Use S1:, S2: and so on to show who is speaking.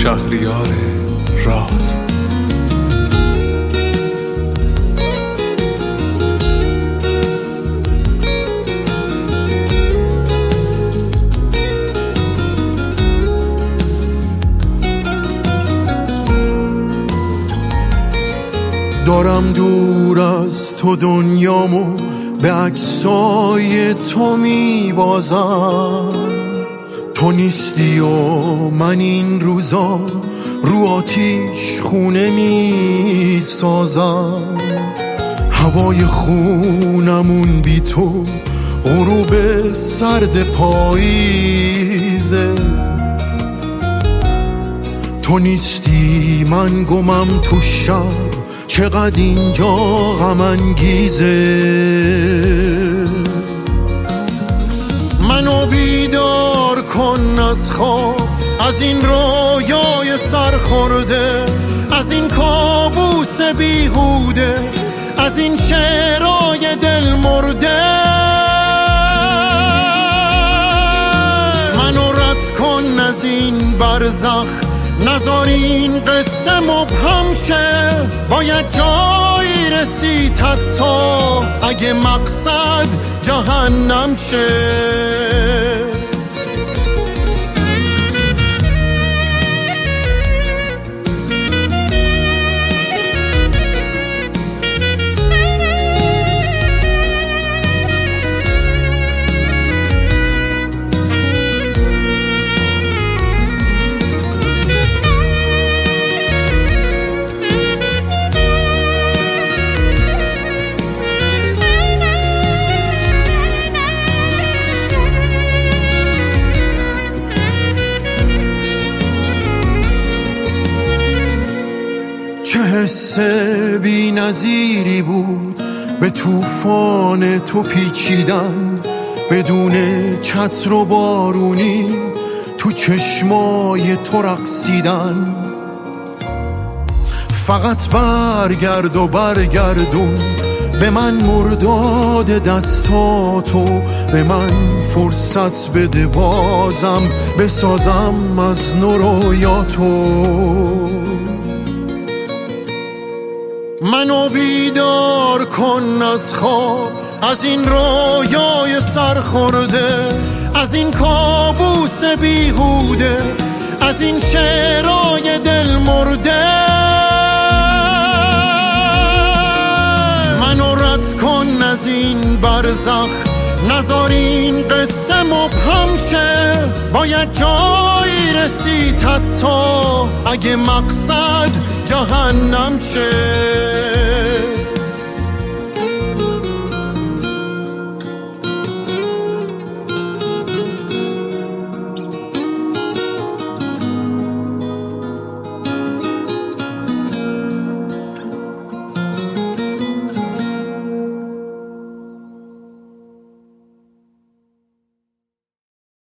S1: شهریار راد.
S2: دارم دور از تو دنیامو به عکسای تو میبازم، تو نیستی و من این روزا رو آتیش خونه میسازم. هوای خونمون بی تو غروب سرد پاییزه، تو نیستی من گمم تو شب چقدر اینجا غم انگیزه. منو بیدار کن از خواب، از این رویای سرخورده، از این کابوس بیهوده، از این شعرهای دل مرده. منو رد کن از این برزخ، نذار این قصه مبهم شه. باید جایی رسید حتی اگه مقصد جهنم شه. چه حس بی نظیری بود به طوفان تو پیچیدن، بدون چتر و بارونی تو چشمای تو رقصیدن. فقط برگرد و برگردون به من مرداد دستاتو، به من فرصت بده بازم بسازم از نو رویاتو. منو بیدار کن از خواب، از این رویای سرخورده، از این کابوس بیهوده، از این شعرهای دل مرده. منو رد کن از این برزخ، نذار این قصه مبهم شه. باید جایی رسید حتی اگه مقصد جهنم شه.